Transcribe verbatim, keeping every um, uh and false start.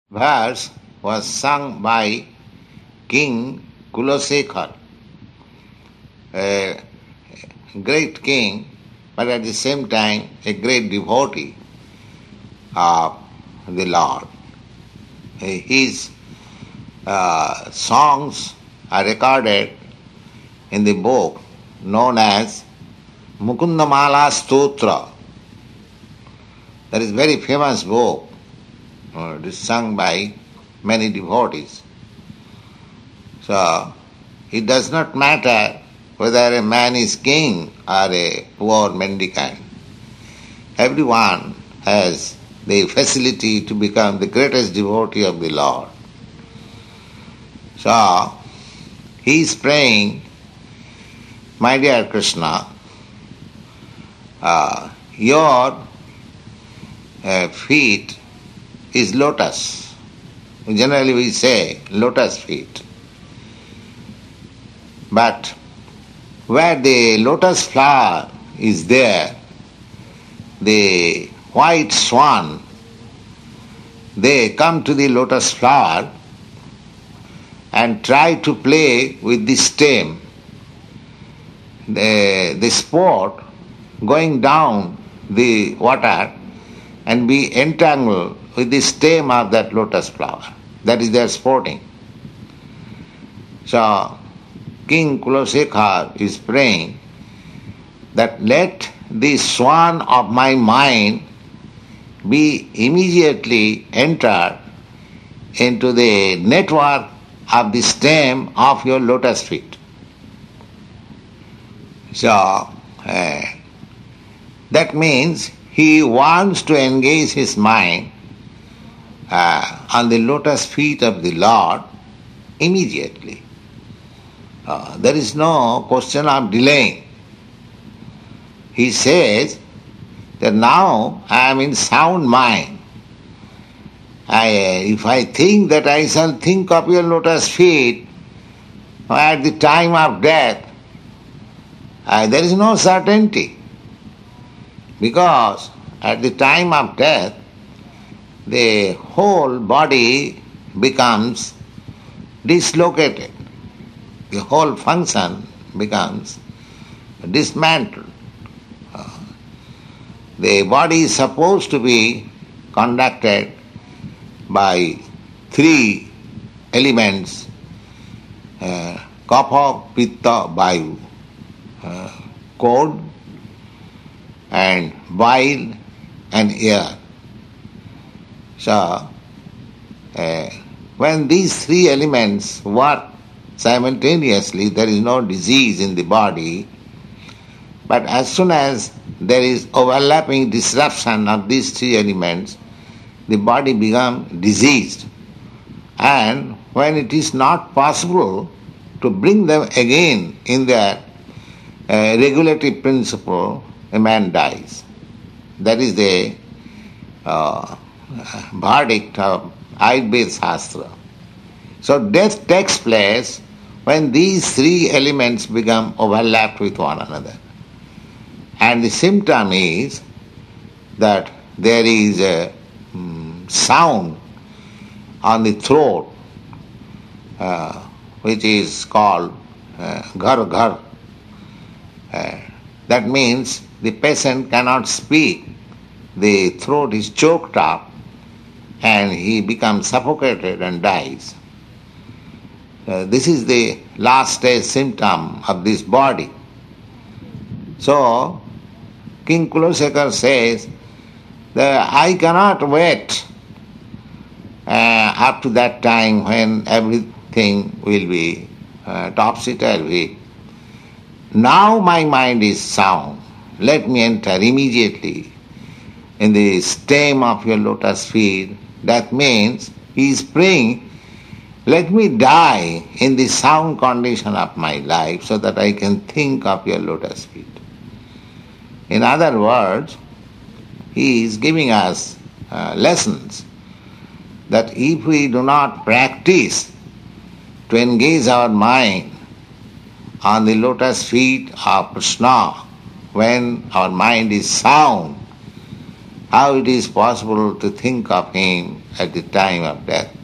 verse was sung by King Kulosekhar, a great king, but at the same time a great devotee of the Lord. His uh, songs are recorded in the book known as Mukundamala Stotra. That is a very famous book. Uh, it is sung by many devotees. So, it does not matter whether a man is king or a poor mendicant. Everyone has the facility to become the greatest devotee of the Lord. So, he is praying, my dear Krishna, uh, your uh, feet is lotus. Generally we say lotus feet. But where the lotus flower is there, the white swan, they come to the lotus flower and try to play with the stem. The, the sport going down the water and be entangled with the stem of that lotus flower. That is their sporting. So, King Kulosekhar is praying that let the swan of my mind be immediately entered into the network of the stem of your lotus feet. So, uh, that means he wants to engage his mind uh, on the lotus feet of the Lord immediately. Uh, there is no question of delaying. He says that now I am in sound mind. I, if I think that I shall think of your lotus feet at the time of death, uh, there is no certainty. Because at the time of death, the whole body becomes dislocated. The whole function becomes dismantled. Uh, the body is supposed to be conducted by three elements, uh, kapha, pitta, vayu, uh, cold and bile and air. So, uh, when these three elements work simultaneously, there is no disease in the body, but as soon as there is overlapping disruption of these three elements, the body becomes diseased. And when it is not possible to bring them again in their uh, regulative principle, a man dies. That is the uh, verdict of Ayurveda Shastra. So death takes place when these three elements become overlapped with one another. And the symptom is that there is a um, sound on the throat uh, which is called uh, ghar ghar. Uh, that means the patient cannot speak, the throat is choked up and he becomes suffocated and dies. Uh, this is the last stage symptom of this body. So, King Kulosekhar says that I cannot wait uh, up to that time when everything will be uh, topsy-turvy. Now my mind is sound. Let me enter immediately in the stem of your lotus feet. That means he is praying, let me die in the sound condition of my life so that I can think of your lotus feet. In other words, he is giving us uh, lessons that if we do not practice to engage our mind on the lotus feet of Krishna, when our mind is sound, how it is possible to think of him at the time of death.